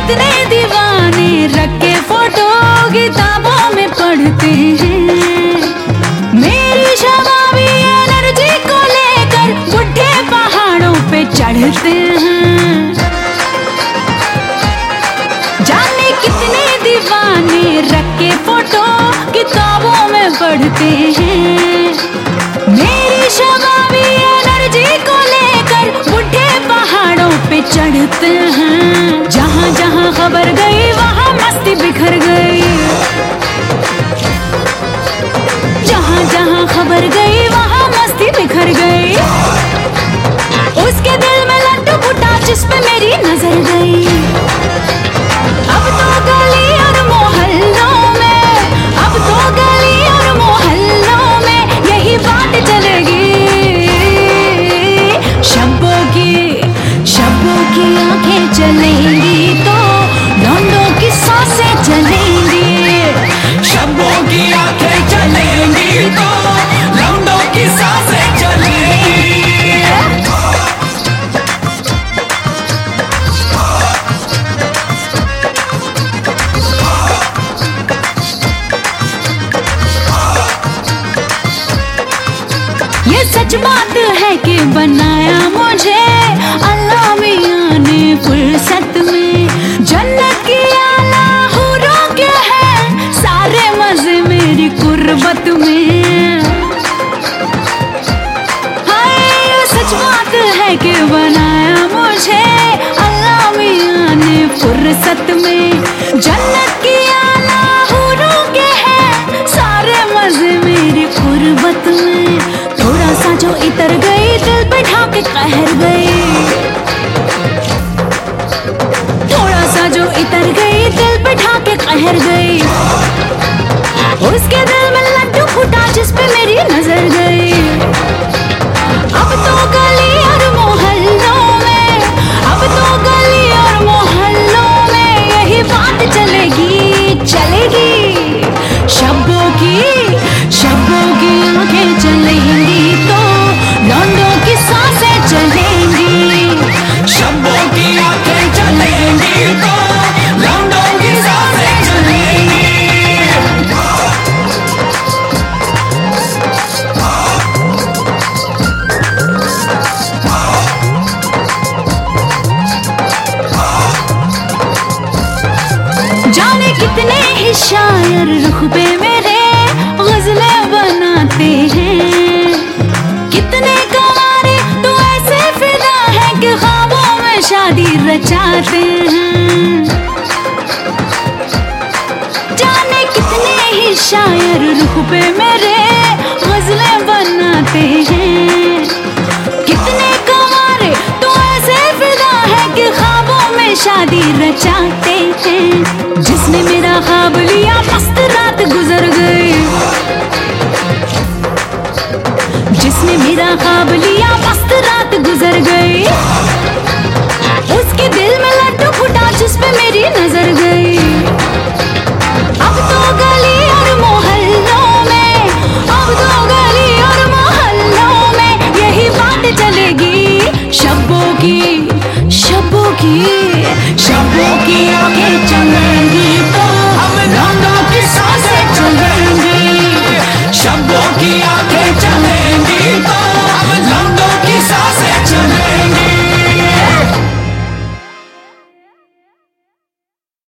कितने दीवाने रख के फोटो किताबों में पढ़ते हैं। मेरी शबाबी एनर्जी को लेकर बुढ़े पहाड़ों पे चढ़ते हैं। जाने कितने दीवाने रख के फोटो किताबों में पढ़ते हैं। मेरी शबाबी एनर्जी को लेकर बुढ़े पहाड़ों पे चढ़ते हैं। जहाँ जहाँ खबर गई वहाँ मस्ती बिखर गई। जहाँ जहाँ खबर गई वहाँ मस्ती बिखर गई। उसके दिल में लड्डू फूटा जिस पे मेरी नजर गई। अब तो गली और मोहल्लों में, अब तो गली और मोहल्लों में यही बात चलेगी। शब्बों की आंखें चलेंगी तो लौंडों की सांसें चलेंगी। शब्बों की आंखें चलेंगी तो लौंडों की सांसें चलेंगी। ये सच बात है कि बनाया मुझे अल्लाह मियां ने फुर्सत में। जन्नत की आला हूरों के हैं सारे मजे मेरी कुर्बत में। हाय ये सच बात है कि बनाया मुझे अल्लाह मियां ने फुर्सत में। जन्नत की आला हूरों के हैं सारे मजे मेरी कुर्बत में। थोड़ा सा जो इतर गई दिल पे ढाके कहर गई। थोड़ा सा जो इतर गई दिल पे ढाके कहर गई। उसके दिल में लड्डू फूटा जिस पे मेरी नजर गई। अब तो गली और मोहल्लों में, अब तो गली और मोहल्लों में यही बात चलेगी चलेगी। शब्बों की आंखें चलेंगी तो लौंडों की सांसें चलेंगी। शब्बों की आंखें चलेंगी तो लौंडों की सांसें चलेंगी। जाने कितने ही शायर रुख पे मेरे गजलें बनाते हैं। कितने कवारे तो ऐसे फिदा है कि ख्वाबों में शादी रचाते हैं। जाने कितने ही शायर रुख पे मेरे गजलें बनाते हैं। कितने कवारे तो ऐसे फिदा है कि ख्वाबों में शादी रचाते हैं। जिसने मेरा ख्वाब लिया मस्त रात गुजर गई। जिसने मेरा ख्वाब लिया मस्त रात गुजर गई। उसके दिल में लड्डू फूटा जिस पे मेरी नजर गई। अब तो गली और मोहल्लों में, अब तो गली और मोहल्लों में यही बात चलेगी। शब्बों की आंखें चलेंगी तो हम लौंडों की सांसें चलेंगी। शब्बों की